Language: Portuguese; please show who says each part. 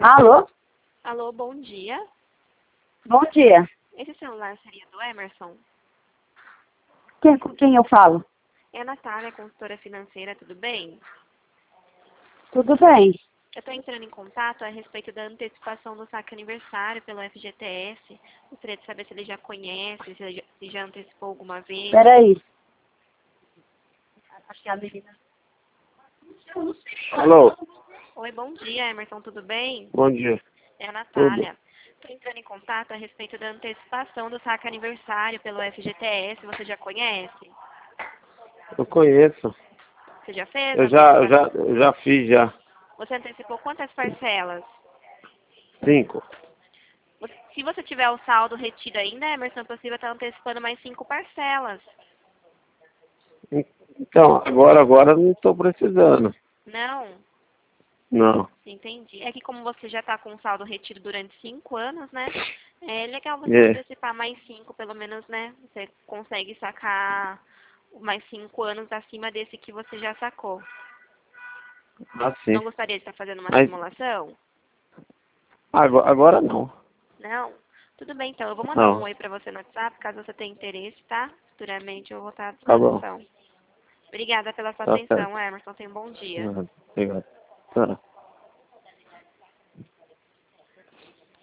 Speaker 1: Alô?
Speaker 2: Alô, bom dia.
Speaker 1: Bom dia.
Speaker 2: Esse celular seria do Emerson?
Speaker 1: Com quem eu falo?
Speaker 2: É a Natália, consultora financeira, tudo bem?
Speaker 1: Tudo bem.
Speaker 2: Eu estou entrando em contato a respeito da antecipação do saque aniversário pelo FGTS. Gostaria de saber se ele já conhece, se já antecipou alguma vez.
Speaker 1: Peraí. Acho que a menina...
Speaker 3: Alô,
Speaker 2: Oi, bom dia, Emerson, tudo bem?
Speaker 3: bom dia.
Speaker 2: É a Natália. Estou entrando em contato a respeito da antecipação do saque aniversário pelo FGTS. Você já conhece?
Speaker 3: Eu conheço.
Speaker 2: Você já fez?
Speaker 3: Eu
Speaker 2: a
Speaker 3: já, eu
Speaker 2: antecipação?
Speaker 3: já, eu já fiz já.
Speaker 2: Você antecipou quantas parcelas?
Speaker 3: 5.
Speaker 2: Se você tiver o saldo retido ainda, Emerson, é possível estar antecipando mais 5 parcelas.
Speaker 3: Então, agora não estou precisando.
Speaker 2: Não?
Speaker 3: Não.
Speaker 2: Entendi. É que como você já está com o saldo retido durante 5 anos, né? É legal você
Speaker 3: É.
Speaker 2: antecipar mais 5, pelo menos, né? Você consegue sacar mais 5 anos acima desse que você já sacou.
Speaker 3: Assim.
Speaker 2: Não gostaria de estar fazendo uma
Speaker 3: Mas
Speaker 2: simulação?
Speaker 3: agora não.
Speaker 2: Não? Tudo bem, então. Eu vou mandar um
Speaker 3: Não.
Speaker 2: oi para você no WhatsApp, caso você tenha interesse, tá? Futuramente eu vou estar à
Speaker 3: Tá bom.
Speaker 2: disposição. Obrigada pela sua
Speaker 3: Tá certo.
Speaker 2: atenção, Emerson. Tenha um bom dia.
Speaker 3: Obrigado. Tá.